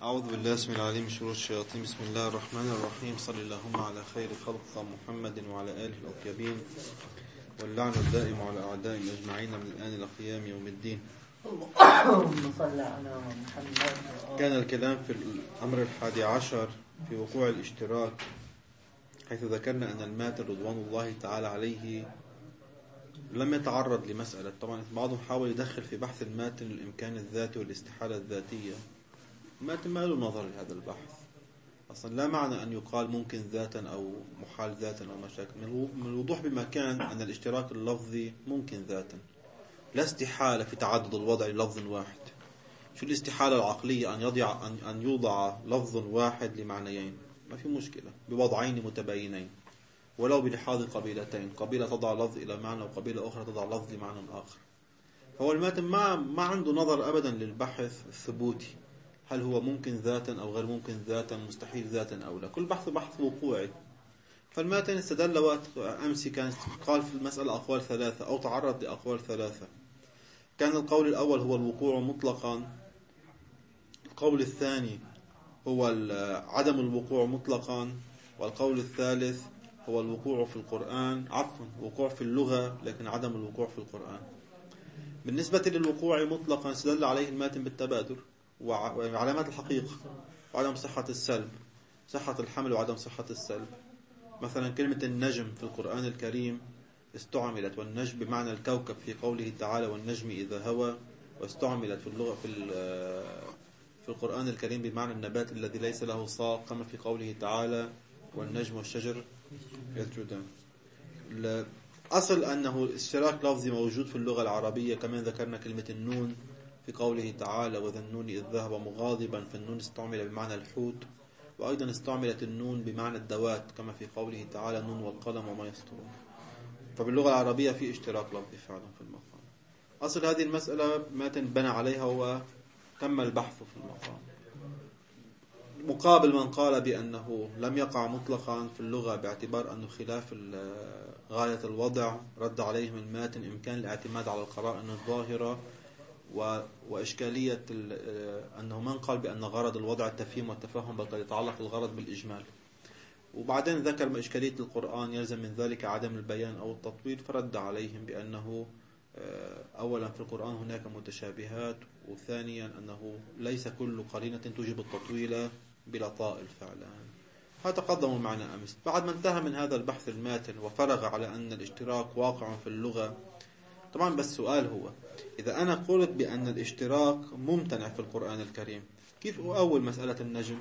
أعوذ بالله اسم العليم من شرور الشياطين. بسم الله الرحمن الرحيم. صلى اللهم على خير خلق محمد وعلى آله الأطيبين، واللعن الدائم على أعدائهم أجمعين من الآن إلى قيام يوم الدين. كان الكلام في الأمر 11 في وقوع الاشتراك، حيث ذكرنا أن الماتن رضوان الله تعالى عليه لم يتعرض لمسألة. طبعا بعضهم حاول يدخل في بحث الماتن الإمكان الذاتي والاستحالة الذاتية. الماتن ما له نظر لهذا البحث أصلا، لا معنى أن يقال ممكن ذاتا أو محال ذاتا أو مشاكل. من الوضوح بمكان أن الاشتراك اللفظي ممكن ذاتا، لا استحالة في تعدد الوضع للفظ واحد. شو الاستحالة العقلية؟ أن يوضع لفظ واحد لمعنيين، ما في مشكلة بوضعين متباينين ولو بلحاظ قبيلتين، قبيلة تضع لفظ إلى معنى وقبيلة أخرى تضع لفظ لمعنى آخر. فهو الماتن ما عنده نظر أبدا للبحث الثبوتي، هل هو ممكن ذاتا أو غير ممكن ذاتا، مستحيل ذاتا أو لا. كل بحث وقوعي. فالماتن استدل وقت أمس كان قال في المسألة أقوال ثلاثة أو تعرض لأقوال ثلاثة. كان القول الأول هو الوقوع مطلقا، القول الثاني هو عدم الوقوع مطلقا، والقول الثالث هو الوقوع في القرآن، وقوع في اللغة لكن عدم الوقوع في القرآن. بالنسبة للوقوع مطلقا استدل عليه الماتن بالتبادر وعلامات الحقيقة وعدم صحة السلب، صحة الحمل وعدم صحة السلب. مثلا كلمة النجم في القرآن الكريم استعملت، والنجم بمعنى الكوكب في قوله تعالى والنجم إذا هوى، واستعملت في اللغة في القرآن الكريم بمعنى النبات الذي ليس له ساق، كما في قوله تعالى والنجم والشجر يسجدان. الأصل أنه اشتراك لفظي موجود في اللغة العربية. كمان ذكرنا كلمة النون في قوله تعالى وذا النون إذ ذهب مغاضبا، فالنون استعمل بمعنى الحوت، وأيضا استعملت النون بمعنى الدوات كما في قوله تعالى نون والقلم وما يسطرون. فباللغة العربية في اشتراك لفظي فعلا في المقام. أصل هذه المسألة ماتن بنى عليها وتم البحث في المقام، مقابل من قال بأنه لم يقع مطلقا في اللغة باعتبار أنه خلاف غاية الوضع. رد عليهم الماتن إمكان الاعتماد على القرائن الظاهرة وإشكالية أنه من قال بأن غرض الوضع التفهيم والتفهم، بل قد يتعلق الغرض بالإجمال. وبعدين ذكر إشكالية القرآن يلزم من ذلك عدم البيان أو التطويل، فرد عليهم بأنه أولا في القرآن هناك متشابهات، وثانيا أنه ليس كل قرينة توجب التطويل بلطائل فعلا. فتقدموا معنا أمس. بعد ما انتهى من هذا البحث الماتن وفرغ على أن الاشتراك واقع في اللغة، طبعا بس السؤال هو إذا أنا قلت بأن الاشتراك ممتنع في القرآن الكريم، كيف أول مسألة النجم؟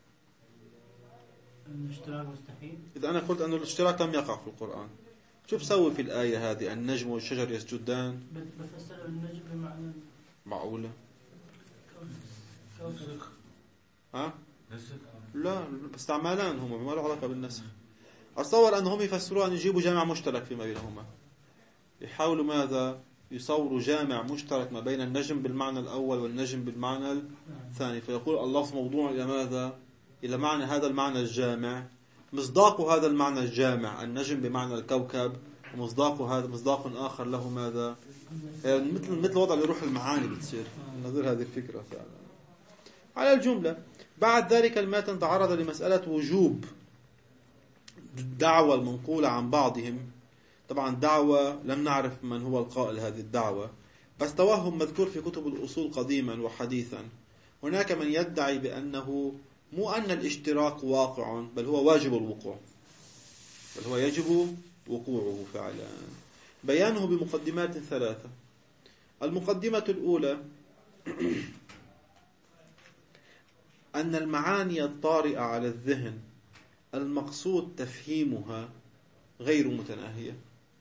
الاشتراك مستحيل. إذا أنا قلت أن الاشتراك لم يقع في القرآن، شو بسوي في الآية هذه النجم والشجر يسجدان؟ بفسر النجم بمعنى معقولة؟ كوكب. ها؟ لا، استعمالان هما ما له علاقة بالنسخ. أتصور أنهم يفسروا أن يجيبوا جامع مشترك فيما بينهما، يحاولوا ماذا؟ يصوروا جامع مشترك ما بين النجم بالمعنى الأول والنجم بالمعنى الثاني، فيقول اللفظ موضوع إلى ماذا؟ إلى معنى هذا المعنى الجامع. مصداق هذا المعنى الجامع النجم بمعنى الكوكب، ومصداق آخر له ماذا؟ يعني مثل وضع اللي يروح المعاني بتصير نظير هذه الفكرة فعلا. على الجملة بعد ذلك الماتن تعرض لمسألة وجوب الدعوة المنقولة عن بعضهم. طبعا دعوة لم نعرف من هو القائل هذه الدعوة، بس توهم مذكور في كتب الأصول قديما وحديثا. هناك من يدعي بأنه مو أن الاشتراك واقع، بل هو واجب الوقوع، بل هو يجب وقوعه فعلا. بيانه بمقدمات ثلاثة. المقدمة الأولى أن المعاني الطارئة على الذهن المقصود تفهيمها غير متناهية.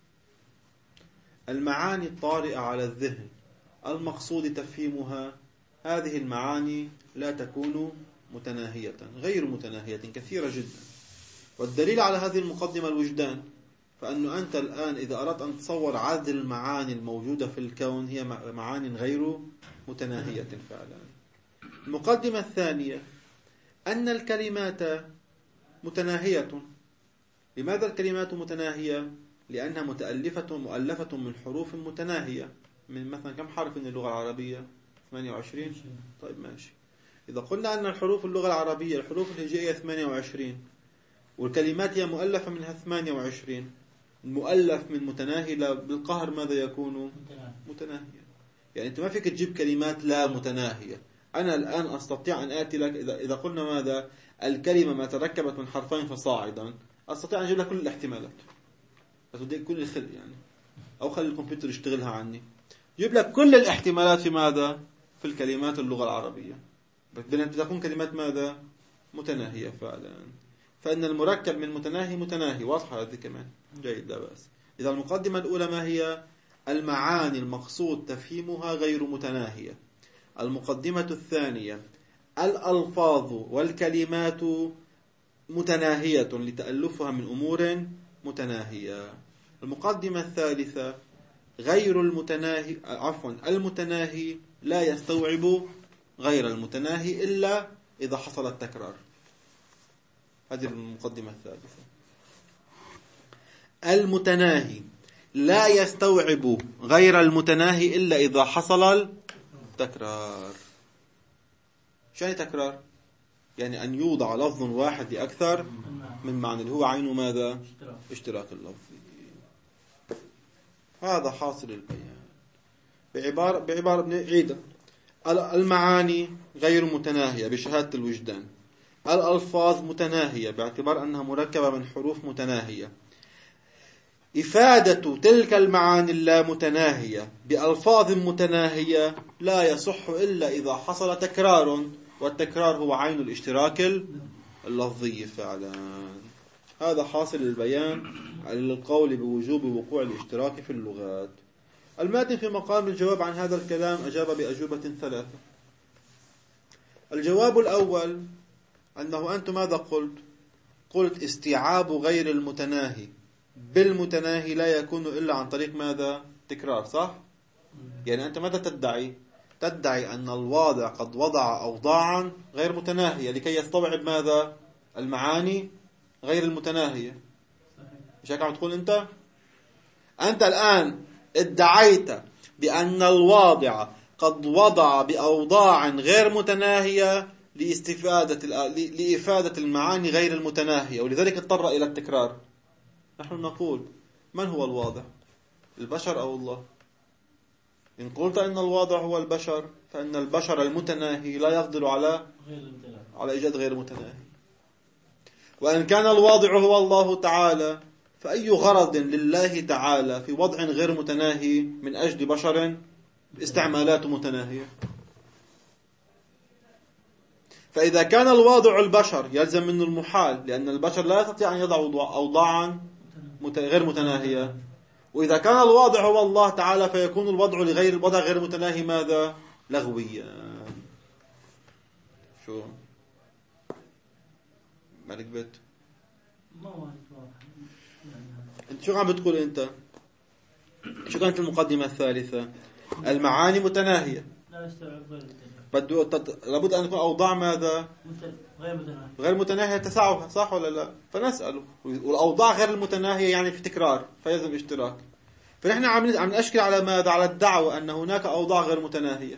المعاني الطارئة على الذهن المقصود تفهيمها، هذه المعاني لا تكون متناهية، غير متناهية، كثيرة جدا. والدليل على هذه المقدمة الوجدان، فأنه أنت الآن إذا أردت أن تصور عدد المعاني الموجودة في الكون هي معاني غير متناهية فعلا. المقدمة الثانية أن الكلمات متناهية. لماذا الكلمات متناهية؟ لأنها مؤلفة من حروف متناهية. من مثلا كم حرف من اللغة العربية؟ 28. طيب ماشي. إذا قلنا أن الحروف اللغة العربية الحروف الهجائية 28 والكلمات هي مؤلفة منها 28، المؤلف من متناهي بالقهر ماذا يكون؟ متناهيا. يعني أنت ما فيك تجيب كلمات لا متناهية. أنا الآن أستطيع أن آتي لك إذا قلنا ماذا؟ الكلمة ما تركبت من حرفين فصاعدا، أستطيع أن أجيب لك كل الاحتمالات، أتوديك كل الخل يعني، أو خلي الكمبيوتر يشتغلها عني، يجيب لك كل الاحتمالات في ماذا؟ في الكلمات اللغة العربية. بتكون كلمات ماذا؟ متناهية فعلا. فإن المركب من متناهي متناهي، واضحة هذه كمان، جيد لا بأس. إذا المقدمة الأولى ما هي؟ المعاني المقصود تفهيمها غير متناهية. المقدمة الثانية الألفاظ والكلمات متناهية لتألفها من أمور متناهية. المقدمة الثالثة غير المتناهي، المتناهي لا يستوعب غير المتناهي إلا إذا حصل التكرار. هذه المقدمة الثالثة. المتناهي لا يستوعب غير المتناهي إلا إذا حصل التكرار. شو يعني تكرار؟ يعني أن يوضع لفظ واحد لأكثر من معنى، اللي هو عين ماذا؟ اشتراك اللفظ. هذا حاصل البيان. بعبارة عيدة، المعاني غير متناهية بشهادة الوجدان، الألفاظ متناهية باعتبار أنها مركبة من حروف متناهية. إفادة تلك المعاني اللامتناهية بألفاظ متناهية لا يصح إلا إذا حصل تكرار، والتكرار هو عين الاشتراك اللفظي فعلا. هذا حاصل البيان للقول بوجوب وقوع الاشتراك في اللغات. الماتن في مقام الجواب عن هذا الكلام أجاب بأجوبة ثلاثة. الجواب الأول أنه أنت ماذا قلت؟ قلت استيعاب غير المتناهي بالمتناهي لا يكون إلا عن طريق ماذا؟ تكرار، صح؟ يعني أنت ماذا تدعي؟ تدعي أن الواضع قد وضع أوضاعا غير متناهية لكي يستوعب ماذا؟ المعاني غير المتناهية. مش هيك عم تقول أنت؟ أنت الآن ادعيت بأن الواضع قد وضع بأوضاع غير متناهية لإفادة المعاني غير المتناهية، ولذلك اضطر إلى التكرار. نحن نقول من هو الواضع؟ البشر أو الله؟ إن قلت أن الواضع هو البشر فإن البشر المتناهي لا يقدر على إيجاد غير متناهي. وإن كان الواضع هو الله تعالى فأي غرض لله تعالى في وضع غير متناهي من أجل بشر استعمالات متناهية؟ فإذا كان الواضع البشر يلزم منه المحال، لأن البشر لا يستطيع أن يضع أوضاعا غير متناهية. وإذا كان الواضع هو الله تعالى فيكون الوضع لغير الوضع غير متناهي ماذا؟ لغويا. شو مالك بيت؟ انت شو عم بتقول انت؟ شو كانت المقدمة الثالثة؟ المعاني متناهية لا يستوعب غير لابد أن تكون أوضاع ماذا؟ غير متناهية تسعها، صح ولا لا؟ فنسأله، والأوضاع غير المتناهية يعني في تكرار فيلزم اشتراك. فنحن عم نشكل على ماذا؟ على الدعوة أن هناك أوضاع غير متناهية.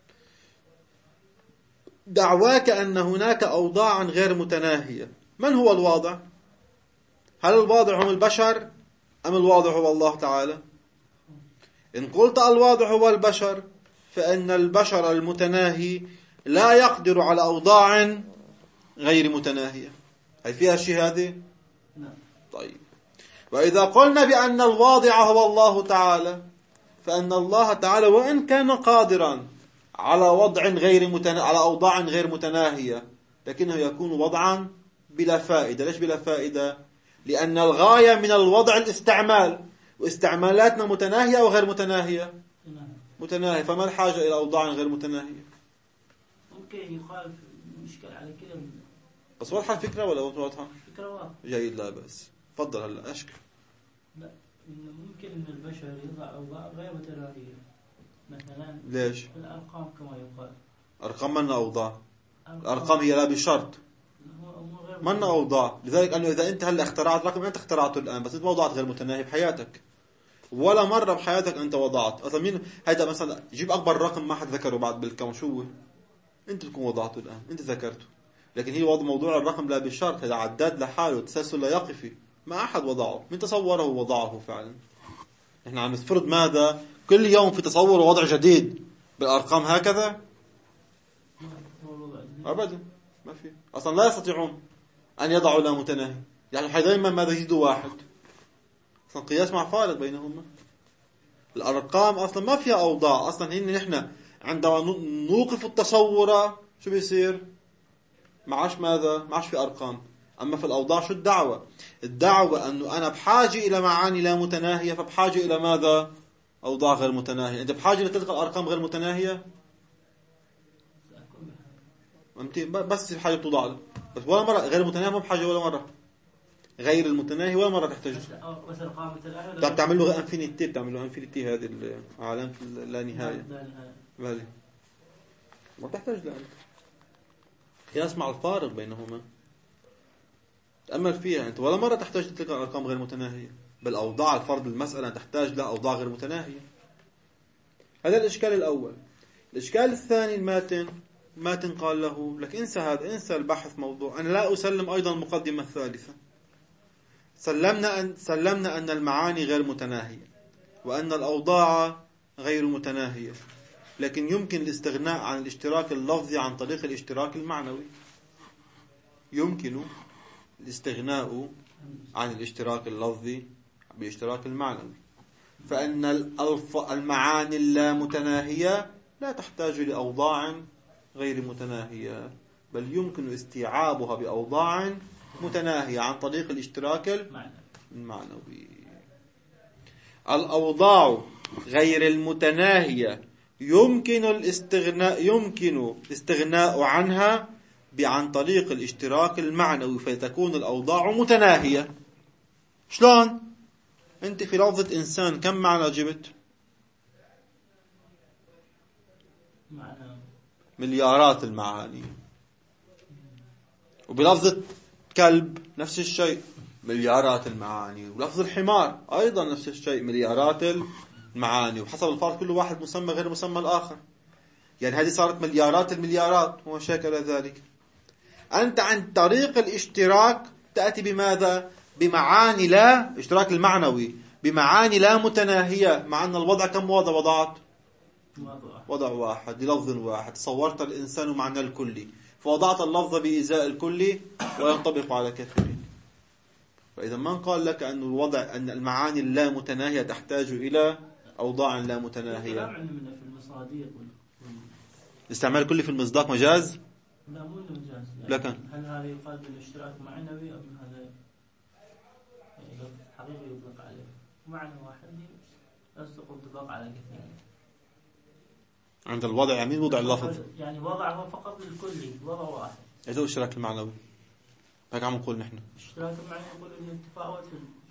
دعواك أن هناك أوضاع غير متناهية، من هو الواضع؟ هل الواضع هم البشر أم الواضع هو الله تعالى؟ إن قلت الواضع هو البشر فإن البشر المتناهي لا يقدر على أوضاع غير متناهية. هل فيها شيء هذه؟ نعم. طيب، وإذا قلنا بأن الواضع هو الله تعالى فإن الله تعالى وإن كان قادرا على وضع على أوضاع غير متناهية لكنه يكون وضعا بلا فائدة. ليش بلا فائدة؟ لأن الغاية من الوضع الاستعمال، واستعمالاتنا متناهية أو غير متناهية؟ متناهية. فما الحاجة إلى أوضاع غير متناهية؟ ممكن يخالف مشكلة على كده. بس واضحة الفكرة ولا واضحة؟ فكرة واضحة. جيد، لا بس تفضل هلا أشكل. لا، إنه ممكن إن البشر يضع أوضاع غير متناهية. مثلا ليش؟ الأرقام كما يقال. أرقام منا أوضاع. الأرقام هي لا بشرط منا أوضاع. لذلك أنه إذا أنت هلا اخترعت رقم أنت اخترعته الآن، بس أنت ما وضعت غير متناهي بحياتك، ولا مرة بحياتك أنت وضعت. أصلا مين هيدا؟ مثلا جيب أكبر رقم ما حد ذكره بعد بالكون، شو أنت تكون وضعته الآن، أنت ذكرته، لكن هي وضع موضوع الرقم لا بشرط، هذا عداد لحاله، تسلسل لا يقفي، ما أحد وضعه، من تصوره وضعه فعلا. نحن عم نفرض ماذا؟ كل يوم في تصور ووضع جديد بالأرقام هكذا؟ أبدا ما في، أصلا لا يستطيعون أن يضعوا لا متناهي، يعني حينما ماذا يجدوا واحد، أصلا قياس مع فارق بينهما. الأرقام أصلا ما فيها أوضاع، أصلا إن نحن عندما نوقف التصور شو بيصير؟ معاش ماذا؟ معاش في أرقام. أما في الأوضاع شو الدعوة؟ الدعوة أنه أنا بحاجة إلى معاني لا متناهية، فبحاجة إلى ماذا؟ أوضاع غير متناهية. أنت بحاجة لتلك الأرقام غير متناهية؟ بس بحاجة بتوضع له، بس ولا مرة غير متناهية، ما بحاجة ولا مرة غير المتناهي ولا مرة تحتاج. طب تعمل له انفينيتي، بتعمل له انفينيتي، هذه العالم لا نهاية، بالي ما تحتاج لأنت قياس مع الفارق بينهما، تأمل فيها أنت، ولا مرة تحتاج تلك الأرقام غير متناهية، بل أوضاع الفرض المسألة تحتاج لأوضاع غير متناهية. هذا الإشكال الأول. الإشكال الثاني الماتن قال له لك انسى هذا، انسى البحث موضوع، أنا لا أسلم أيضا المقدمة الثالثة. سلمنا أن المعاني غير متناهية، وأن الأوضاع غير متناهية، لكن يمكن الاستغناء عن الاشتراك اللفظي عن طريق الاشتراك المعنوي. يمكن الاستغناء عن الاشتراك اللفظي بالاشتراك المعنوي، فأن المعاني اللامتناهية لا تحتاج لأوضاع غير متناهية، بل يمكن استيعابها بأوضاع متناهية عن طريق الاشتراك المعنوي. الأوضاع غير المتناهية يمكن الاستغناء عنها عن طريق الاشتراك المعنوي، فتكون الأوضاع متناهية. شلون؟ أنت في لفظة إنسان كم معنى جبت؟ مليارات المعاني. وبلفظة كلب نفس الشيء، مليارات المعاني. ولفظ الحمار أيضا نفس الشيء، مليارات المعاني، وحسب الفرق كل واحد مسمى غير مسمى الآخر، يعني هذه صارت مليارات المليارات وما شاكل ذلك. أنت عن طريق الاشتراك تأتي بماذا؟ بمعاني لا، اشتراك المعنوي بمعاني لا متناهية، مع أن الوضع كم وضع وضعت؟ وضع واحد للفظ واحد. تصورت الإنسان معنى الكلي، فوضعت اللفظ بإزاء الكلي وينطبق على كثيرين. فإذا من قال لك أن الوضع أن المعاني اللا متناهية تحتاج إلى أوضاع لا متناهية؟ استعمال كلي في المصداق مجاز؟ لا مو مجاز، لكن هل هذا يقال بالاشتراك معنوي أم هذا حقيقي يطلق عليه معنى واحد يصدق انطباق على كثيرين؟ عند الوضع يعني وضع اللفظ، يعني وضع هو فقط للكلي، وضع واحد. إذا الاشتراك المعنوي هيك عم نقول نحن. الاشتراك المعنوي يقول إنه التفاوت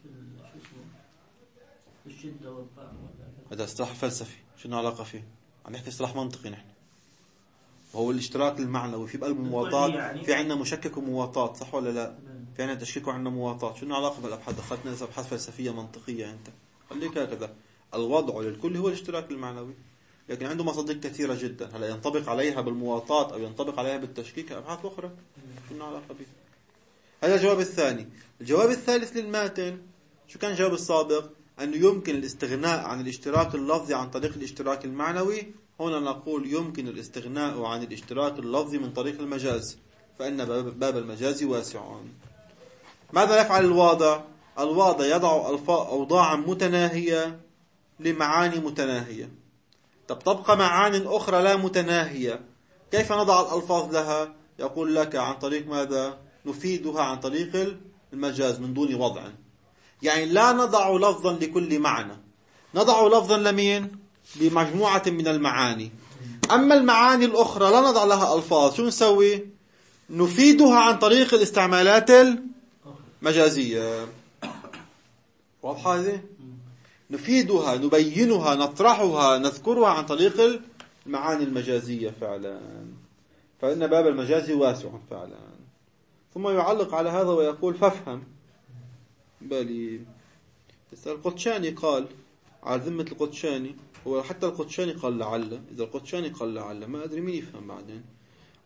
في الشدة والضعف. هذا اصطلاح فلسفي، شنو علاقة فيه؟ عم نحكي اصطلاح منطقي نحن. وهو الاشتراك المعنوي في بقلب مواطات، يعني في عندنا مشكك ومواطات، صح ولا لا؟ في عندنا تشكيك وعندنا مواطات. شنو علاقة بالأبحاث؟ دخلتنا أبحاث فلسفية منطقية أنت. خليك هكذا. الوضع للكل هو الاشتراك المعنوي، لكن عنده مصادر كثيرة جدا، هلا ينطبق عليها بالمواطات أو ينطبق عليها بالتشكيك أبحاث أخرى. شنو علاقة به؟ هذا الجواب الثاني. الجواب الثالث للماتن شو كان الجواب السابق؟ أنه يمكن الاستغناء عن الاشتراك اللفظي عن طريق الاشتراك المعنوي. هنا نقول يمكن الاستغناء عن الاشتراك اللفظي من طريق المجاز، فإن باب المجاز واسع. ماذا يفعل الواضع؟ الواضع يضع أوضاعا متناهية لمعاني متناهية. تبقى معاني أخرى لا متناهية، كيف نضع الألفاظ لها؟ يقول لك عن طريق ماذا؟ نفيدها عن طريق المجاز من دون وضع. يعني لا نضع لفظا لكل معنى، نضع لفظا لمين؟ لمجموعة من المعاني. أما المعاني الأخرى لا نضع لها ألفاظ، شو نسوي؟ نفيدها عن طريق الاستعمالات المجازية. واضحة هذه؟ نفيدها، نبينها، نطرحها، نذكرها عن طريق المعاني المجازية فعلا. فإن باب المجاز واسع فعلا. ثم يعلق على هذا ويقول فافهم. بالي القدشاني قال على ذمة القدشاني، هو حتى القدشاني قال لعل، إذا القدشاني قال لعل ما أدري مين يفهم بعدين.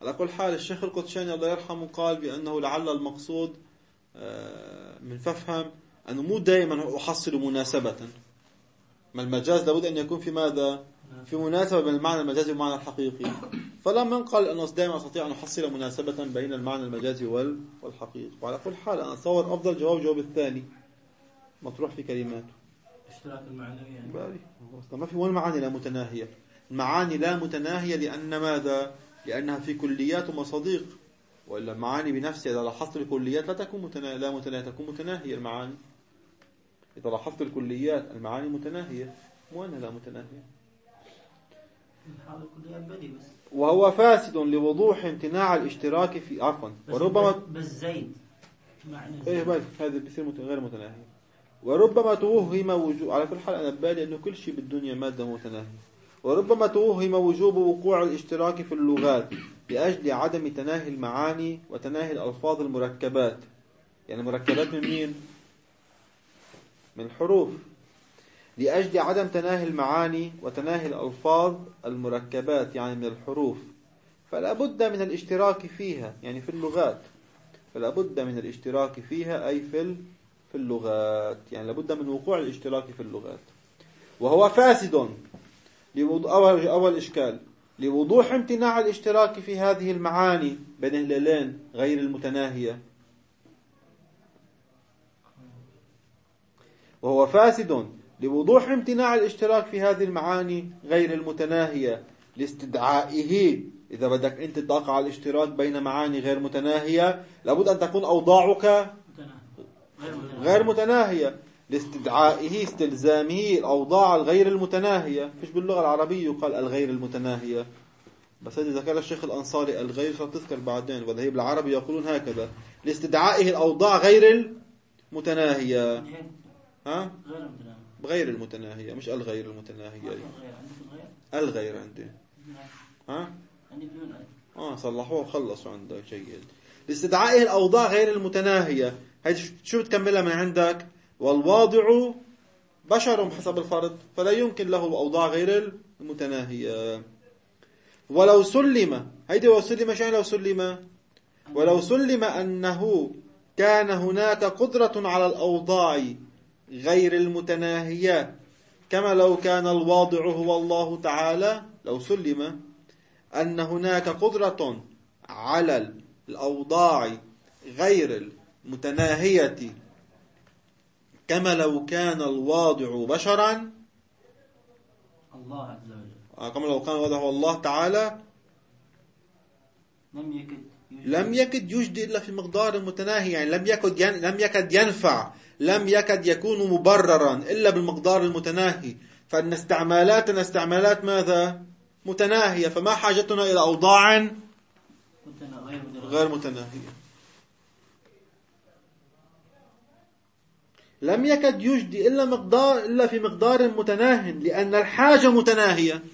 على كل حال الشيخ القدشاني الله يرحمه قال بأنه لعل المقصود من ففهم أنه مو دائما أحصل مناسبة، ما المجاز لابد أن يكون في ماذا؟ في مناسبة بين المعنى المجازي والمعنى الحقيقي. فلما نقل أنه دائما أستطيع أن أحصل مناسبة بين المعنى المجازي والحقيقي. وعلى كل حال أنا أتصور أفضل جواب الثاني مطروح في كلماته اشتراك المعنوي يعني. باري ما في وين معاني لا متناهية. المعاني لا متناهية لأن ماذا؟ لأنها في كليات ومصادق، وإلا المعاني بنفسها إذا لاحظت الكليات لا تكون لا متناهية، تكون متناهية المعاني. إذا لاحظت الكليات المعاني متناهية، مو أنها لا متناهية. وهو فاسد لوضوح امتناع الاشتراك في وربما بس زيد معنى هذا بيصير غير متناهي. وربما توهم وجوب، على كل حال أنا ببالي أنه كل شيء بالدنيا مادة متناهية. وربما توهم وجوب وقوع الاشتراك في اللغات لأجل عدم تناهي المعاني وتناهي الألفاظ المركبات. يعني مركبات من مين؟ من الحروف. لأجل عدم تناهي المعاني وتناهي الألفاظ المركبات يعني من الحروف، فلا بد من الاشتراك فيها يعني في اللغات. فلا بد من الاشتراك فيها أي في اللغات، يعني لابد من وقوع الاشتراك في اللغات. وهو فاسد أول إشكال لوضوح امتناع الاشتراك في هذه المعاني بين الهلالين غير المتناهية. وهو فاسد لوضوح امتناع الاشتراك في هذه المعاني غير المتناهية لاستدعائه. إذا بدك أنت تقع الاشتراك بين معاني غير متناهية لابد أن تكون أوضاعك غير متناهية لاستدعائه استلزامه الأوضاع الغير المتناهية. فيش باللغة العربية يقال الغير المتناهية، بس هذا ذكر الشيخ الأنصاري الغير ستذكر بعدين، ولا هي بالعربي يقولون هكذا لاستدعائه الأوضاع غير المتناهية. ها؟ غير المتناهية مش الغير المتناهية. الغير عندي. ها؟ صلحوه وخلصوا عندك جيد. لاستدعائه الأوضاع غير المتناهية. هاي شو بتكملها من عندك؟ والواضع بشر حسب الفرض فلا يمكن له أوضاع غير المتناهية. ولو سلم، هيدي وسلم شيء لو سلم، ولو سلم أنه كان هناك قدرة على الأوضاع غير المتناهية كما لو كان الواضع هو الله تعالى. لو سلم أن هناك قدرة على الأوضاع غير المتناهية كما لو كان الواضع بشرا، الله عز وجل، كما لو كان الواضع هو الله تعالى، لم يكد يوجد إلا في مقدار متناهي. يعني لم يكد ينفع، لم يكد يكون مبررا إلا بالمقدار المتناهي. فإن استعمالاتنا استعمالات ماذا؟ متناهية. فما حاجتنا إلى أوضاع غير متناهية. لم يكد يوجد إلا في مقدار متناه لأن الحاجة متناهية.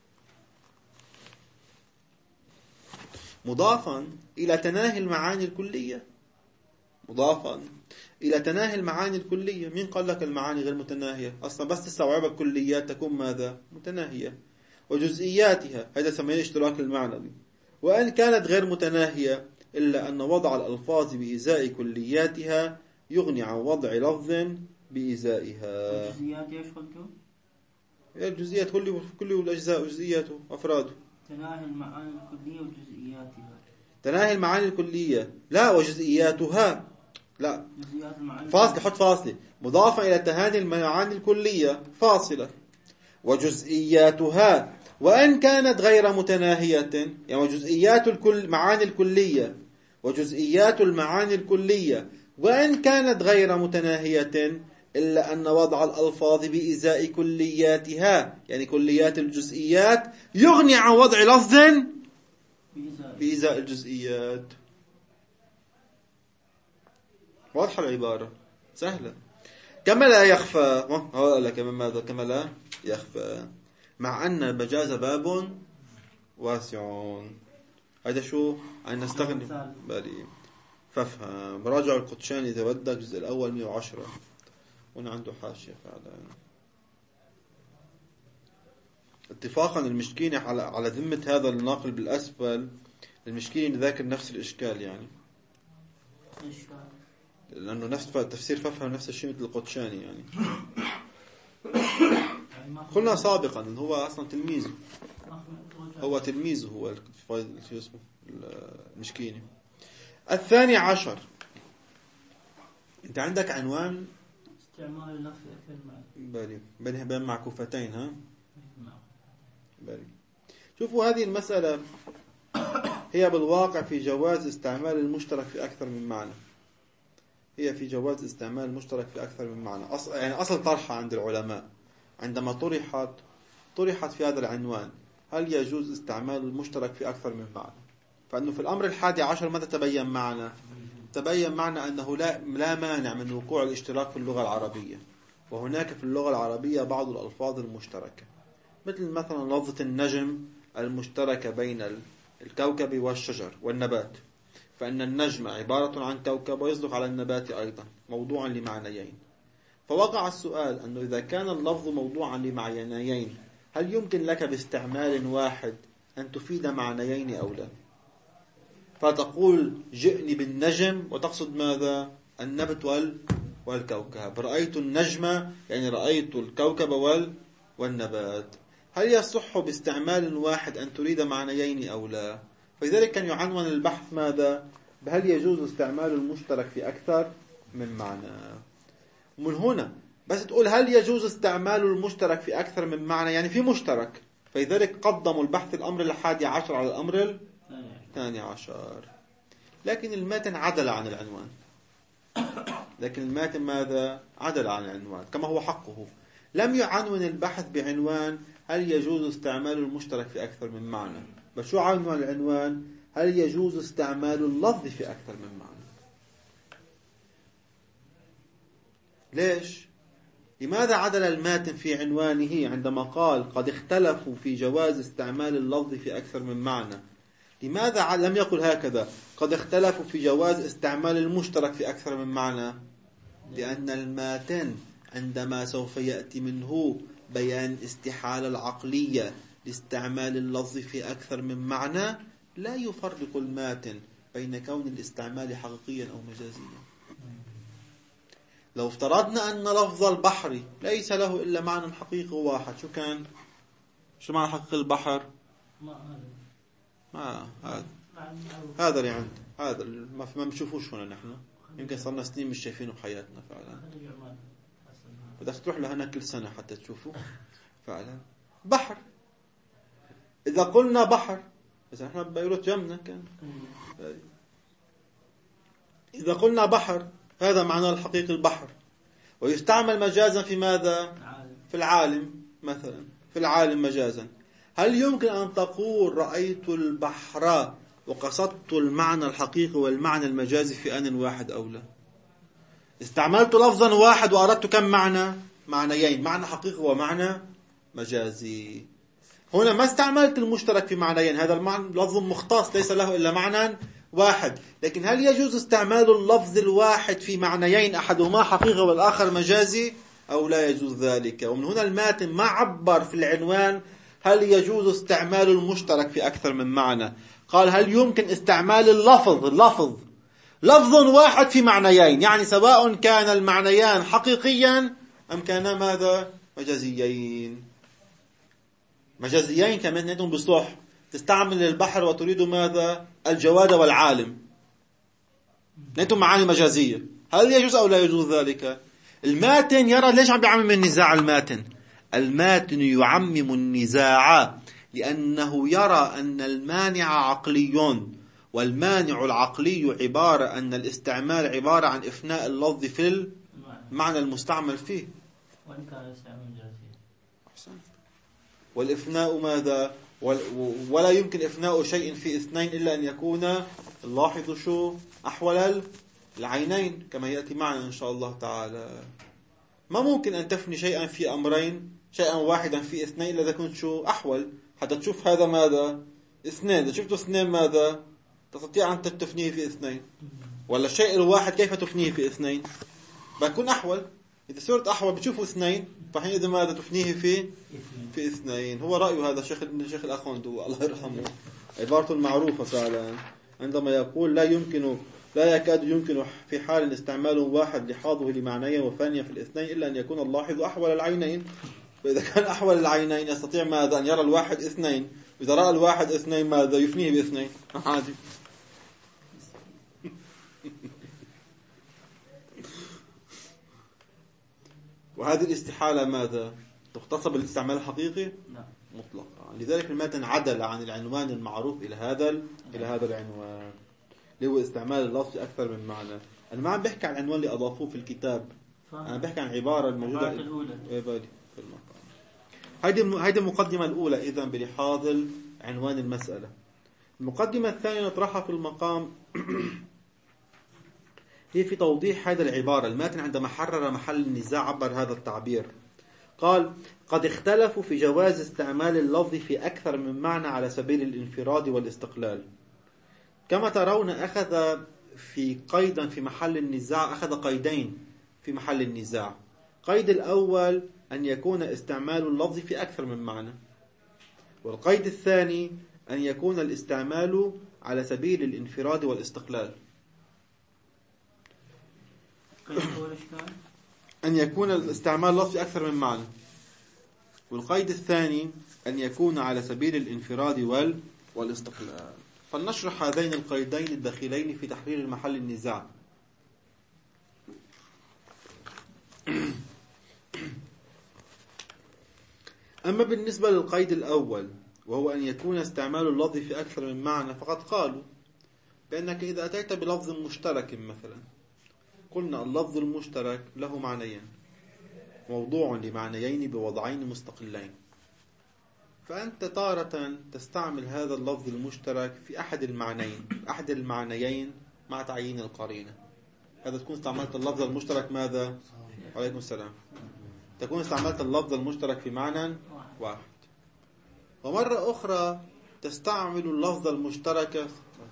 مضافا إلى تناهي المعاني الكلية. مضافا إلى تناهي المعاني الكلية. مين قال لك المعاني غير متناهية؟ أصلا بس تستوعب الكليات تكون ماذا؟ متناهية. وجزئياتها هذا سميه اشتراك المعنوي. وإن كانت غير متناهية إلا أن وضع الألفاظ بإزاء كلياتها يغني عن وضع لفظ بإزائها. الجزئيات ايش قلتوا؟ الجزئيات كل الأجزاء جزئياته أفراده. تناهي المعاني الكلية وجزئياتها. تناهي المعاني الكلية لا وجزئياتها لا. فاصلة، حط فاصلة. مضافة إلى تهاني المعاني الكلية فاصلة. وجزئياتها وإن كانت غير متناهية، يعني وجزئيات معاني الكلية وجزئيات المعاني الكلية وإن كانت غير متناهية إلا أن وضع الألفاظ بإزاء كلياتها يعني كليات الجزئيات يغني عن وضع لفظ بإزاء الجزئيات. واضحة العبارة سهلة. كما لا يخفى هقول لك ماذا كما لا يخفى مع أن المجاز باب واسع. هذا شو أن نستغني بالي. فافهم راجع القدشاني إذا بدك الجزء الأول 110 هنا عنده حاشية فعلا. اتفاقا المشكين على ذمة هذا الناقل بالأسفل المشكين ذاكر نفس الإشكال يعني، إيش كان؟ لأنه نفس تفسير ففهم نفس الشيء مثل القدشاني يعني. يعني ما قلنا سابقا إن هو أصلا تلميذه، ما هو تلميذه هو شو اسمه المشكيني. 12، أنت عندك عنوان استعمال اللفظ في المعنى. بين معكوفتين ها. نعم. بالي. شوفوا هذه المسألة هي بالواقع في جواز استعمال المشترك في أكثر من معنى. هي في جواز استعمال المشترك في أكثر من معنى. يعني أصل طرحها عند العلماء عندما طرحت في هذا العنوان: هل يجوز استعمال المشترك في أكثر من معنى؟ فإنه في الأمر 11 ماذا تبين معنا؟ تبين معنا أنه لا مانع من وقوع الاشتراك في اللغة العربية، وهناك في اللغة العربية بعض الألفاظ المشتركة، مثلا لفظة النجم المشتركة بين الكوكب والشجر والنبات، فإن النجم عبارة عن كوكب ويصدق على النبات أيضا موضوعا لمعنيين. فوقع السؤال أنه إذا كان اللفظ موضوعا لمعنيين هل يمكن لك باستعمال واحد أن تفيد معنيين أو لا؟ فتقول جئني بالنجم وتقصد ماذا؟ النبت والكوكب. رأيت النجم يعني رأيت الكوكب والنبات. هل يصح باستعمال واحد أن تريد معنيين أو لا؟ فلذلك كان يعنون البحث ماذا؟ هل يجوز استعمال المشترك في أكثر من معنى؟ من هنا بس تقول هل يجوز استعمال المشترك في أكثر من معنى يعني في مشترك، فلذلك قدموا البحث الأمر 11 على الأمر 12. لكن الماتن عدل عن العنوان، لكن الماتن ماذا؟ عدل عن العنوان كما هو حقه. لم يعنون البحث بعنوان هل يجوز استعمال المشترك في أكثر من معنى، بس شو عنوان العنوان؟ هل يجوز استعمال اللفظ في أكثر من معنى. ليش؟ لماذا عدل الماتن في عنوانه عندما قال قد اختلفوا في جواز استعمال اللفظ في أكثر من معنى؟ لماذا لم يقل هكذا قد اختلفوا في جواز استعمال المشترك في أكثر من معنى؟ لأن الماتن عندما سوف يأتي منه بيان استحالة العقلية لاستعمال اللفظ في أكثر من معنى لا يفرق الماتن بين كون الاستعمال حقيقيا أو مجازيا. لو افترضنا أن لفظ البحر ليس له إلا معنى حقيقي واحد، شو كان؟ شو معنى حقيقي البحر؟ هذا اللي عند هذا ما بنشوفوش هنا نحن، يمكن صرنا سنين مش شايفينه بحياتنا فعلا. بدك تروح لهنا كل سنة حتى تشوفه فعلا. بحر، إذا قلنا بحر، إذا احنا ببيروت جنبنا كان، إذا قلنا بحر هذا معناه الحقيقي البحر، ويستعمل مجازا في ماذا؟ في العالم مثلا، في العالم مجازا. هل يمكن أن تقول رأيت البحر وقصدت المعنى الحقيقي والمعنى المجازي في آن واحد أو لا؟ استعملت لفظا واحد وأردت كم معنى؟ معنيين، معنى حقيقي ومعنى مجازي. هنا ما استعملت المشترك في معنيين، هذا المعنى لفظ مختص ليس له إلا معنى واحد. لكن هل يجوز استعمال اللفظ الواحد في معنيين أحدهما حقيقي والآخر مجازي أو لا يجوز ذلك؟ ومن هنا الماتن ما عبر في العنوان هل يجوز استعمال المشترك في أكثر من معنى، قال هل يمكن استعمال لفظ واحد في معنيين، يعني سواء كان المعنيان حقيقيا أم كان ماذا؟ مجازيين كمان نتهم بصح. تستعمل البحر وتريد ماذا؟ الجواد والعالم، نتهم معاني مجازية. هل يجوز أو لا يجوز ذلك؟ الماتن يرى ليش عم بيعمم النزاع؟ الماتن يعمم النزاع لأنه يرى أن المانع عقلي، والمانع العقلي عبارة أن الاستعمال عبارة عن إفناء اللفظ في المعنى المستعمل فيه، وإن كان استعمال مجازي. والإفناء ماذا؟ ولا يمكن إفناء شيء في اثنين إلا أن يكون، لاحظوا شو أحول العينين كما يأتي معنا إن شاء الله تعالى. ما ممكن أن تفني شيئا في أمرين، شيئا واحدا في اثنين إلا إذا كنت شو أحول، حتى تشوف هذا ماذا؟ اثنين. إذا شفت اثنين ماذا؟ تستطيع أن تفنيه في اثنين. ولا الشيء الواحد كيف تفنيه في اثنين؟ بكون أحول. إذا صرت أحول بتشوفوا اثنين، فحينئذ ماذا؟ تفنيه في اثنين. هو رأيه هذا الشيخ الأخوندو الله يرحمه، عبارة معروفة فعلا عندما يقول لا يكاد يمكن في حال استعمال واحد لحاظه لمعنيين وثانية في الاثنين إلا أن يكون اللاحظ أحول العينين. فإذا كان أحول العينين يستطيع ماذا؟ أن يرى الواحد اثنين. إذا رأى الواحد اثنين ماذا؟ يفنيه باثنين عادي. وهذه الاستحالة ماذا؟ تختص بالاستعمال الحقيقي؟ مطلقا. لذلك المتن عدل عن العنوان المعروف إلى هذا العنوان اللي هو استعمال اللفظ أكثر من معنى. أنا ما عم بحكي عن العنوان اللي أضافوه في الكتاب، أنا بحكي عن عبارة الموجودة في المقام. هيدي المقدمة الأولى إذن بلحاظ عنوان المسألة. المقدمة الثانية نطرحها في المقام هي في توضيح هذا العبارة. الماتن عندما حرر محل النزاع عبر هذا التعبير، قال: قد اختلفوا في جواز استعمال اللفظ في أكثر من معنى على سبيل الانفراد والاستقلال. كما ترون أخذ قيدا في محل النزاع، أخذ قيدين في محل النزاع. قيد الأول أن يكون استعمال اللفظ في أكثر من معنى، والقيد الثاني أن يكون الاستعمال على سبيل الانفراد والاستقلال. أن يكون الاستعمال اللفظ في أكثر من معنى، والقيد الثاني أن يكون على سبيل الانفراد والاستقلال. فلنشرح هذين القيدين الداخلين في تحرير محل النزاع. أما بالنسبة للقيد الأول وهو أن يكون استعمال اللفظ في أكثر من معنى، فقد قالوا بأنك إذا أتيت بلفظ مشترك مثلا، قلنا اللفظ المشترك له معنيين، موضوع لمعنيين بوضعين مستقلين. فأنت تارة تستعمل هذا اللفظ المشترك في أحد المعنيين مع تعيين القرينة. هذا تكون استعملت اللفظ المشترك ماذا؟ عليكم السلام. تكون استعملت اللفظ المشترك في معنى واحد. ومرة أخرى تستعمل اللفظ المشترك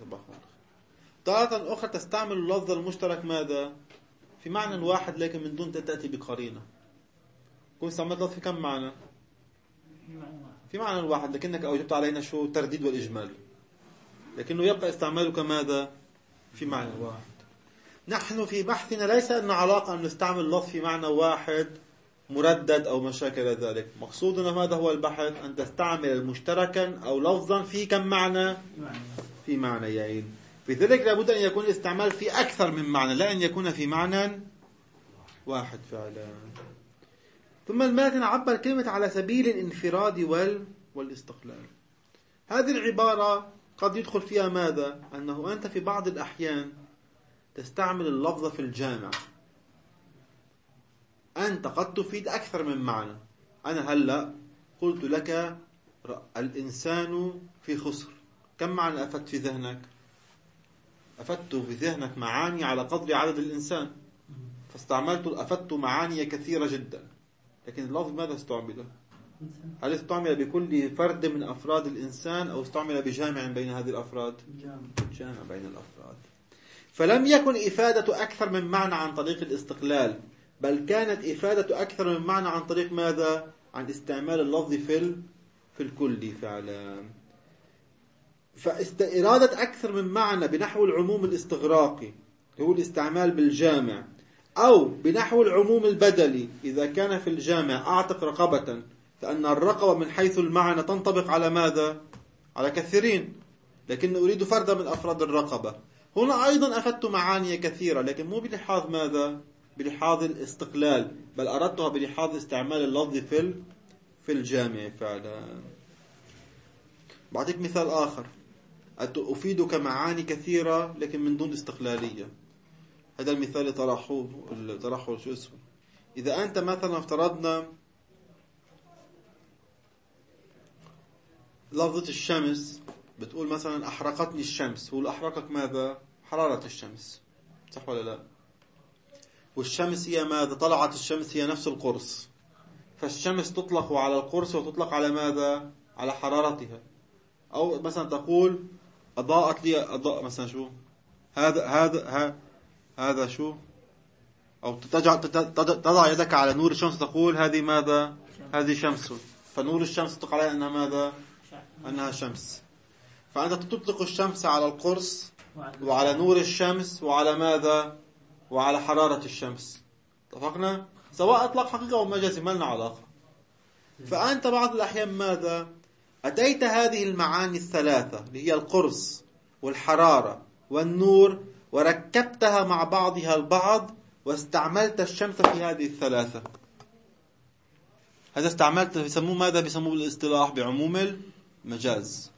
تارة أخرى تستعمل اللفظ المشترك ماذا؟ في معنى واحد لكن من دون تأتي بقرينة. تكون استعملت لفظ في كم معنى؟ في معنى واحد، لكنك أوجبت علينا شو؟ ترديد والإجمال، لكنه يبقى استعمالك ماذا؟ في معنى واحد. نحن في بحثنا ليس أن علاقة أن نستعمل لفظ في معنى واحد مردد أو مشاكل ذلك. مقصودنا ماذا هو البحث؟ أن تستعمل مشتركا أو لفظا في كم معنى؟ في معنيين. في ذلك لابد أن يكون الاستعمال في أكثر من معنى، لا أن يكون في معنى واحد فعلا. ثم الماتن عبر كلمة على سبيل الانفراد والاستقلال. هذه العبارة قد يدخل فيها ماذا؟ أنه أنت في بعض الأحيان تستعمل اللفظ في الجامع، أنت قد تفيد أكثر من معنى. أنا هلأ قلت لك الإنسان في خسر، كم معنى أفدت في ذهنك؟ أفدت في ذهنك معاني على قدر عدد الإنسان، أفدت معاني كثيرة جدا. لكن اللفظ ماذا استعمل؟ هل استعمل بكل فرد من أفراد الإنسان أو استعمل بجامع بين هذه الأفراد؟ جامع بين الأفراد. فلم يكن إفادة أكثر من معنى عن طريق الاستقلال، بل كانت إفادة أكثر من معنى عن طريق ماذا؟ عن استعمال اللفظ في الكل فعلا. فإرادة أكثر من معنى بنحو العموم الاستغراقي هو الاستعمال بالجامع، أو بنحو العموم البدلي إذا كان في الجامع أعتق رقبة، فأن الرقبة من حيث المعنى تنطبق على ماذا؟ على كثيرين، لكن أريد فردا من أفراد الرقبة. هنا أيضا أفدت معاني كثيرة، لكن مو بلحاظ ماذا؟ بلحاظ الاستقلال، بل أردتها بلحاظ استعمال اللفظ في الجامع فعلا. بعطيك مثال آخر، أفيدك معاني كثيرة لكن من دون استقلالية. هذا المثال اللي طرحه شو اسمه؟ إذا أنت مثلا افترضنا لفظة الشمس، بتقول مثلا أحرقتني الشمس، هو أحرقك ماذا؟ حرارة الشمس، صح ولا لا؟ والشمس هي ماذا؟ طلعت الشمس هي نفس القرص، فالشمس تطلق على القرص وتطلق على ماذا؟ على حرارتها. أو مثلا تقول أضاءت لي أضاء مثلا شو؟ هذا شو؟ أو تضع يدك على نور الشمس تقول هذه ماذا؟ هذه شمس، فنور الشمس تطلق عليها أنها ماذا؟ أنها شمس. فأنت تطلق الشمس على القرص وعلى نور الشمس وعلى ماذا؟ وعلى حرارة الشمس. اتفقنا؟ سواء أطلق حقيقة أو مجازي ما لنا علاقة. فأنت بعض الأحيان ماذا؟ أتيت هذه المعاني الثلاثة اللي هي القرص والحرارة والنور وركبتها مع بعضها البعض واستعملت الشمس في هذه الثلاثة. هذا استعملت يسموه ماذا؟ بيسموه بالاصطلاح بعموم المجاز.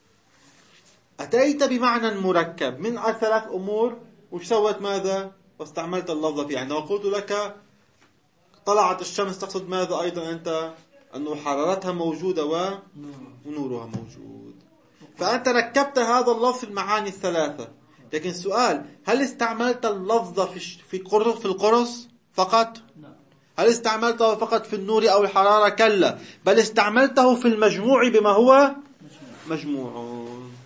أتيت بمعنى مركب من ثلاث أمور وش سوت ماذا؟ واستعملت اللفظ فيه. عندما قلت لك طلعت الشمس تقصد ماذا أيضا أنت؟ أنه حرارتها موجودة ونورها موجود. فأنت ركبت هذا اللفظ في المعاني الثلاثة. لكن السؤال، هل استعملت اللفظ في القرص فقط؟ هل استعملته فقط في النور أو الحرارة؟ كلا، بل استعملته في المجموع بما هو مجموع.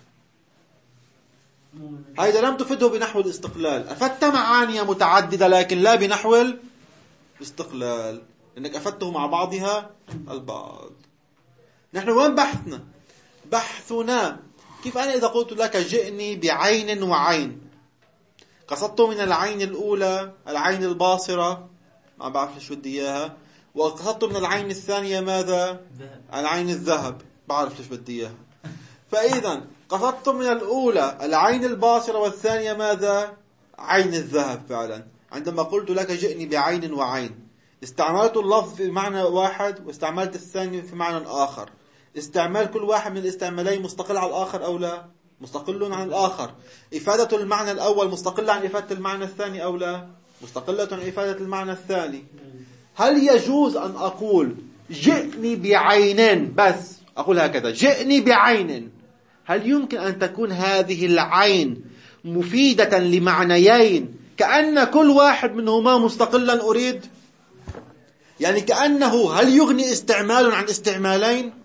هذا لم تفده بنحو الاستقلال. أفدت معاني متعددة لكن لا بنحو الاستقلال، لأنك أفدته مع بعضها البعض. نحن وين بحثنا؟ بحثنا كيف أنا إذا قلت لك جئني بعين وعين، قصدت من العين الأولى العين الباصرة، ما بعرف ليش بدي إياها، وقصدت من العين الثانية ماذا؟ العين الذهب، بعرف ليش بدي إياها. فإذا قصدت من الأولى العين الباصرة والثانية ماذا؟ عين الذهب. فعلا عندما قلت لك جئني بعين وعين، استعملت اللفظ في معنى واحد واستعملت الثاني في معنى آخر. استعمال كل واحد من الاستعمالين مستقل على الآخر أو لا؟ مستقل عن الآخر. إفادة المعنى الأول مستقلة عن إفادة المعنى الثاني أو لا؟ مستقلة عن إفادة المعنى الثاني. هل يجوز أن أقول جئني بعينين بس؟ أقول هكذا جئني بعين. هل يمكن أن تكون هذه العين مفيدة لمعنيين كأن كل واحد منهما مستقلا أريد؟ يعني كأنه هل يغني استعمال عن استعمالين؟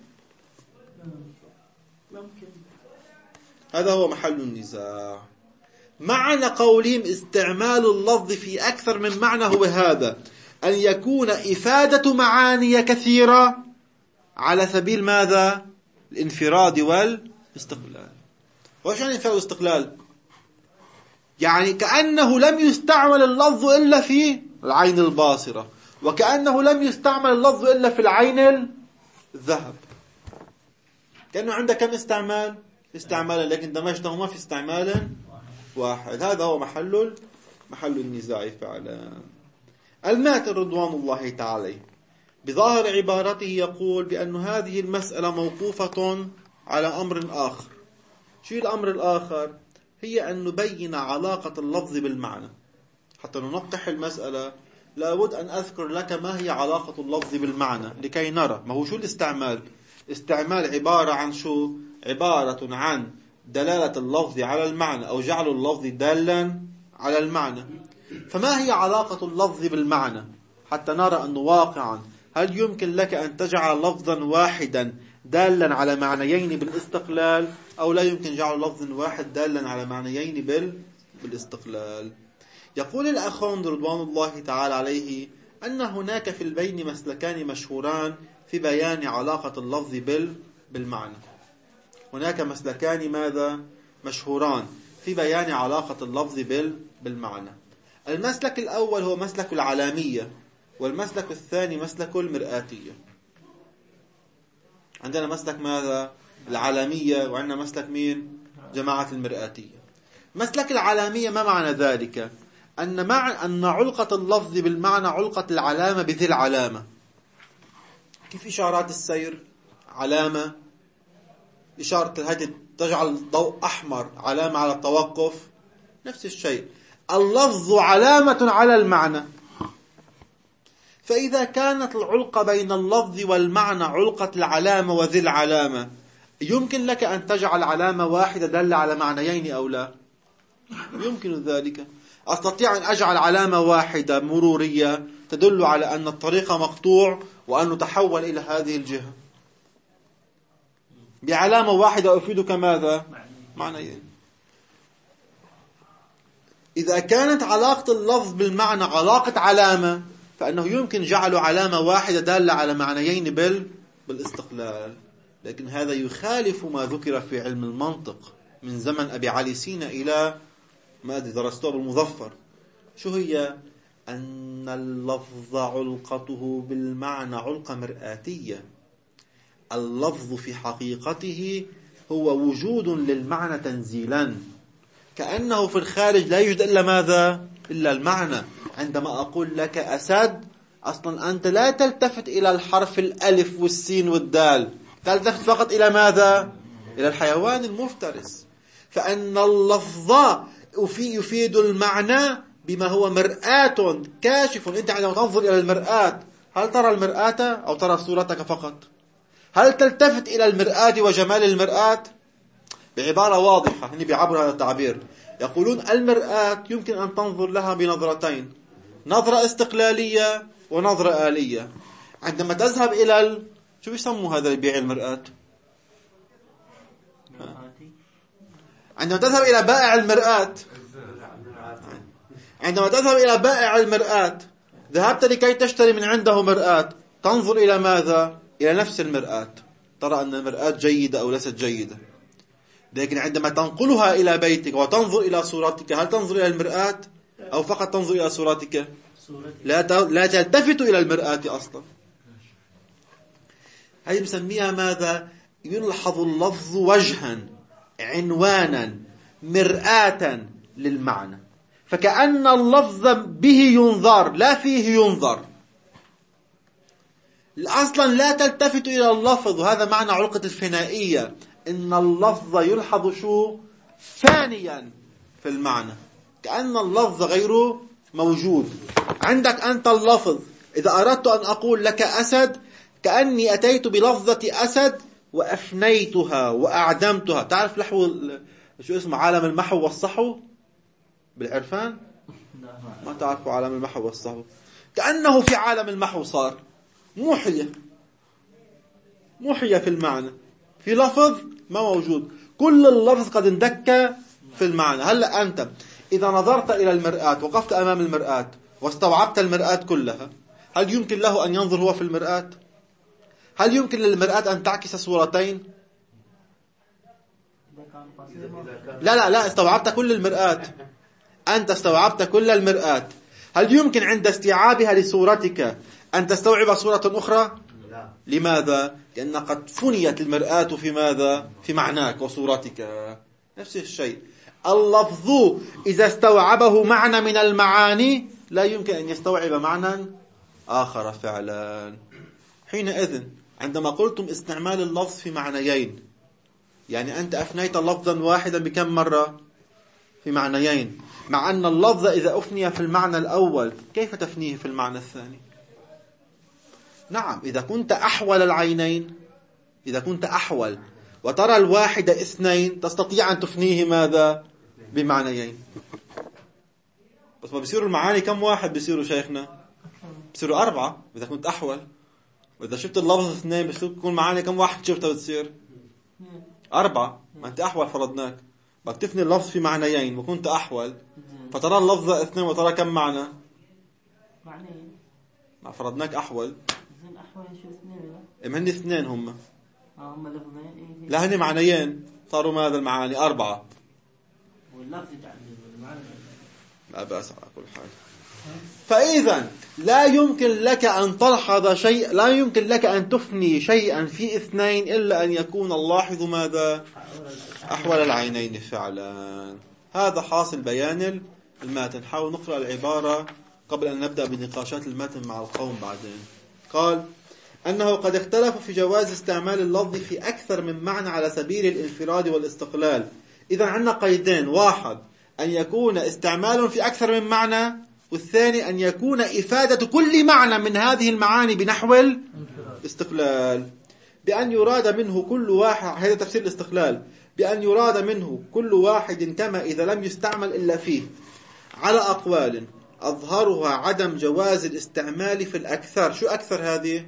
هذا هو محل النزاع. معنى قولهم استعمال اللفظ في أكثر من معنى هو هذا، أن يكون إفادة معاني كثيرة على سبيل ماذا؟ الانفراد والاستقلال. وش يعني انفراد والاستقلال؟ يعني كأنه لم يستعمل اللفظ إلا في العين الباصرة، وكأنه لم يستعمل اللفظ إلا في العين الذهب. كأنه عندك كم استعمالا لكن دمجتهما في استعمال واحد. هذا هو محل النزاع فعلا. الماتن رضوان الله تعالى بظاهر عبارته يقول بأن هذه المسألة موقوفة على أمر آخر. شو الأمر الآخر؟ هي أن نبين علاقة اللفظ بالمعنى. حتى ننقح المسألة لابد أن أذكر لك ما هي علاقة اللفظ بالمعنى لكي نرى ما هو شو الاستعمال. استعمال عبارة عن شو؟ عبارة عن دلالة اللفظ على المعنى أو جعل اللفظ دالا على المعنى. فما هي علاقة اللفظ بالمعنى حتى نرى أنه واقعا هل يمكن لك أن تجعل لفظا واحدا دالا على معنيين بالاستقلال أو لا يمكن جعل لفظ واحد دالا على معنيين بالاستقلال. يقول الأخوان رضوان الله تعالى عليه أن هناك في البين مسلكان مشهوران في بيان علاقة اللفظ بالمعنى. هناك مسلكان ماذا؟ مشهوران في بيان علاقة اللفظ بالمعنى. المسلك الأول هو مسلك العلامية، والمسلك الثاني مسلك المرآتية. عندنا مسلك ماذا؟ العلامية، وعندنا مسلك مين؟ جماعة المرآتية. مسلك العلامية ما معنى ذلك؟ أن علقة اللفظ بالمعنى علقة العلامة بذي العلامة. كيف إشارات السير علامة، إشارة هذه تجعل ضوء أحمر علامة على التوقف، نفس الشيء اللفظ علامة على المعنى. فإذا كانت العلقة بين اللفظ والمعنى علقة العلامة وذي العلامة، يمكن لك أن تجعل علامة واحدة دل على معنيين أو لا؟ يمكن ذلك. أستطيع أن أجعل علامة واحدة مرورية تدل على أن الطريق مقطوع وأنه تحول إلى هذه الجهة. بعلامة واحدة أفيدك ماذا؟ معنيين. إذا كانت علاقة اللفظ بالمعنى علاقة علامة فإنه يمكن جعل علامة واحدة دالة على معنيين بالاستقلال، لكن هذا يخالف ما ذكر في علم المنطق من زمن أبي علي سينا إلى ما أدري درسته بالمظفر. شو هي؟ أن اللفظ علقته بالمعنى علقة مرآتية. اللفظ في حقيقته هو وجود للمعنى تنزيلا، كأنه في الخارج لا يوجد إلا ماذا؟ إلا المعنى. عندما أقول لك أسد، أصلا أنت لا تلتفت إلى الحرف الألف والسين والدال، تلتفت فقط إلى ماذا؟ إلى الحيوان المفترس. فأن اللفظ يفيد المعنى بما هو مرآة كاشف. أنت عندما تنظر إلى المرآة، هل ترى المرآة أو ترى صورتك فقط؟ هل تلتفت إلى المرآة وجمال المرآة؟ بعبارة واضحة، هني بيعبروا هذا التعبير، يقولون المرآة يمكن أن تنظر لها بنظرتين، نظرة استقلالية ونظرة آلية. عندما تذهب إلى شو بيسموا هذا اللي بيع المرآة؟ عندما تذهب إلى بائع المرآة، عندما تذهب إلى بائع المرآة، ذهبت لكي تشتري من عنده مرآة، تنظر إلى ماذا؟ إلى نفس المرآة، ترى أن المرآة جيدة أو ليست جيدة. لكن عندما تنقلها إلى بيتك وتنظر إلى صورتك، هل تنظر إلى المرآة أو فقط تنظر إلى صورتك؟ لا تلتفت إلى المرآة أصلا. هذه بسميها ماذا؟ يلحظ اللفظ وجها، عنوانا، مرآة للمعنى. فكأن اللفظ به ينظر لا فيه ينظر. أصلا لا تلتفت إلى اللفظ، وهذا معنى علقة الفنائية، إن اللفظ يلحظ شو؟ ثانيا في المعنى، كأن اللفظ غير موجود. عندك أنت اللفظ، إذا أردت أن أقول لك أسد، كأني أتيت بلفظة أسد وأفنيتها وأعدمتها. تعرف لحو شو اسمه؟ عالم المحو والصحو بالعرفان؟ ما تعرفوا عالم المحو والصحو؟ كأنه في عالم المحو صار محية في المعنى، في لفظ ما موجود، كل اللفظ قد اندك في المعنى. هلأ أنت إذا نظرت إلى المرآة، وقفت أمام المرآة واستوعبت المرآة كلها، هل يمكن له أن ينظر هو في المرآة؟ هل يمكن للمرآة أن تعكس صورتين؟ لا، استوعبت كل المرآة، أنت استوعبت كل المرآة. هل يمكن عند استيعابها لصورتك أن تستوعب صورة أخرى؟ لماذا؟ لأن قد فنيت المرآة في ماذا؟ في معناك وصورتك. نفس الشيء اللفظ إذا استوعبه معنى من المعاني لا يمكن أن يستوعب معنى آخر فعلا. حينئذ عندما قلتم استعمال اللفظ في معنيين، يعني أنت أفنيت لفظا واحدا بكم مرة؟ في معنيين. مع أن اللفظ إذا أفني في المعنى الأول كيف تفنيه في المعنى الثاني؟ نعم، إذا كنت أحول العينين، إذا كنت أحول وترى الواحد اثنين، تستطيع أن تفنيه ماذا؟ بمعنيين. بس ما بيصيروا المعاني كم واحد بيصيروا شيخنا؟ بيصيروا 4 إذا كنت أحول. وإذا شفت اللفظ اثنين بيكون معاني كم واحد شفتها بتصير؟ 4. ما أنت أحول فرضناك، بدك تفني اللفظ في معنيين وكنت أحول، فترى اللفظ اثنين وترى كم معنى؟ معنيين. ما فرضناك أحول. زين أحول شو اثنين؟ هن اثنين هم لفظين. لا هن معنيين، صاروا ماذا المعاني 4. واللفظ تعديل المعنى. لا بأس على كل حال. فإذا لا يمكن لك أن تلحظ شيء، لا يمكن لك أن تفني شيئا في اثنين إلا أن يكون اللاحظ ماذا؟ أحول العينين فعلا. هذا حاصل بيان المتن. حاول نقرأ العبارة قبل أن نبدأ بنقاشات المتن مع القوم بعدين. قال أنه قد اختلفوا في جواز استعمال اللفظ في أكثر من معنى على سبيل الانفراد والاستقلال. إذا عندنا قيدين: واحد أن يكون استعمال في أكثر من معنى، والثاني أن يكون إفادة كل معنى من هذه المعاني بنحو الاستقلال، بأن يراد منه كل واحد. هذا تفسير الاستقلال، بأن يراد منه كل واحد كما إذا لم يستعمل إلا فيه، على أقوال أظهرها عدم جواز الاستعمال في الأكثر. شو أكثر هذه؟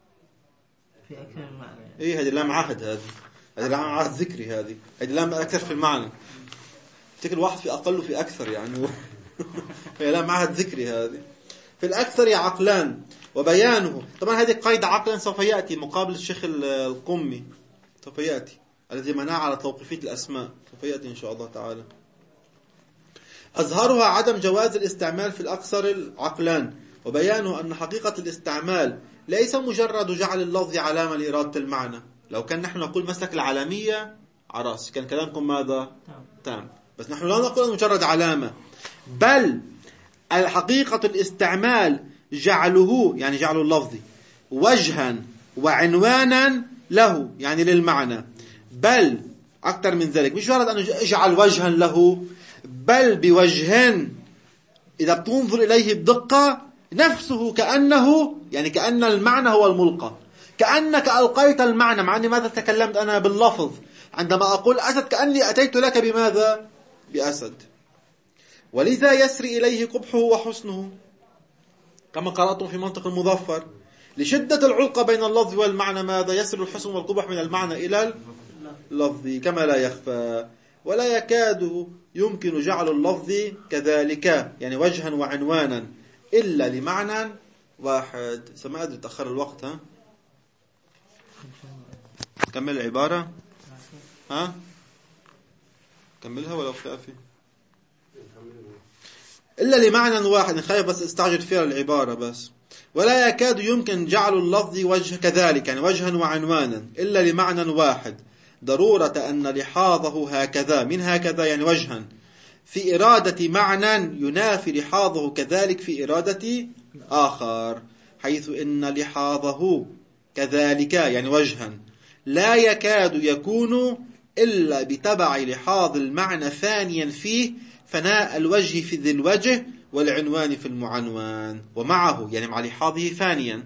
في أكثر من معنى. إيه هذه لام عهد، هذه لام عهد ذكري، هذه لام أكثر في المعنى. تكل واحد في أقل وفي أكثر يعني هي لام عهد ذكري. هذه في الأكثر عقلان وبيانه. طبعا هذه قيد عقلا سوف يأتي مقابل الشيخ القمي سوف يأتي الذي منع على توقيفية الأسماء، سوف يأتي إن شاء الله تعالى. أظهرها عدم جواز الاستعمال في الأكثر العقلان، وبيانه أن حقيقة الاستعمال ليس مجرد جعل اللفظ علامة لإرادة المعنى. لو كان نحن نقول مسلك العالمية عراس كان كلامكم ماذا؟ تام. بس نحن لا نقول مجرد علامة، بل الحقيقة الاستعمال جعله، يعني جعل اللفظ وجها وعنوانا له، يعني للمعنى. بل أكثر من ذلك، مش مجرد أن اجعل وجها له، بل بوجه إذا بتنظر إليه بدقة نفسه كأنه، يعني كأن المعنى هو الملقى، كأنك ألقيت المعنى. مع أني ماذا تكلمت أنا باللفظ عندما أقول أسد؟ كأني أتيت لك بماذا؟ بأسد. ولذا يسري إليه قبحه وحسنه، كما قرأتم في منطق المظفر. لشدة العلقة بين اللفظ والمعنى ماذا؟ يسري الحسن والقبح من المعنى إلى اللفظ كما لا يخفى. ولا يكاد يمكن جعل اللفظ كذلك، يعني وجها وعنوانا، إلا لمعنى واحد. سما أدري تأخر الوقت، ها؟ كمل العبارة، ها؟ كملها ولو خافي. إلا لمعنى واحد، خايف بس استعجل فيها العبارة بس. ولا يكاد يمكن جعل اللفظ وجه كذلك، يعني وجها وعنوانا، إلا لمعنى واحد، ضرورة أن لحاظه هكذا، من هكذا يعني وجها، في إرادة معنى ينافي لحاظه كذلك في إرادة آخر، حيث إن لحاظه كذلك يعني وجها لا يكاد يكون إلا بتبع لحاظ المعنى ثانيا فيه، فناء الوجه في ذي الوجه والعنوان في المعنوان، ومعه يعني مع لحاظه ثانيا.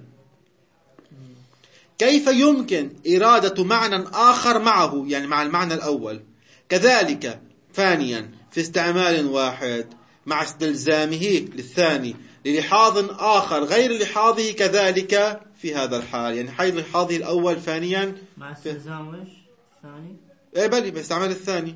كيف يمكن إرادة معنى آخر معه، يعني مع المعنى الأول، كذلك ثانيا في استعمال واحد مع استلزامه للثاني للحاظ آخر غير لحاظه كذلك في هذا الحال، يعني حيث لحاظه الأول ثانيا مع استلزام وش الثاني؟ إيه بلي باستعمال الثاني.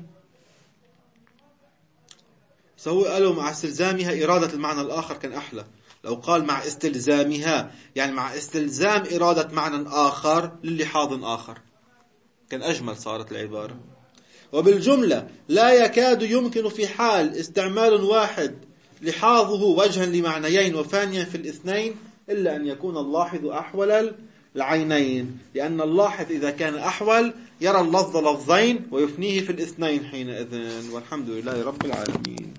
سووا قالوا مع استلزامها إرادة المعنى الآخر كان أحلى. لو قال مع استلزامها يعني مع استلزام إرادة معنى آخر للحاظ آخر كان أجمل صارت العبارة. وبالجملة لا يكاد يمكن في حال استعمال واحد لحاظه وجها لمعنيين وثانيا في الاثنين إلا أن يكون اللاحظ أحول العينين، لأن اللاحظ إذا كان أحول يرى اللفظ لفظين ويفنيه في الاثنين حينئذ. والحمد لله رب العالمين.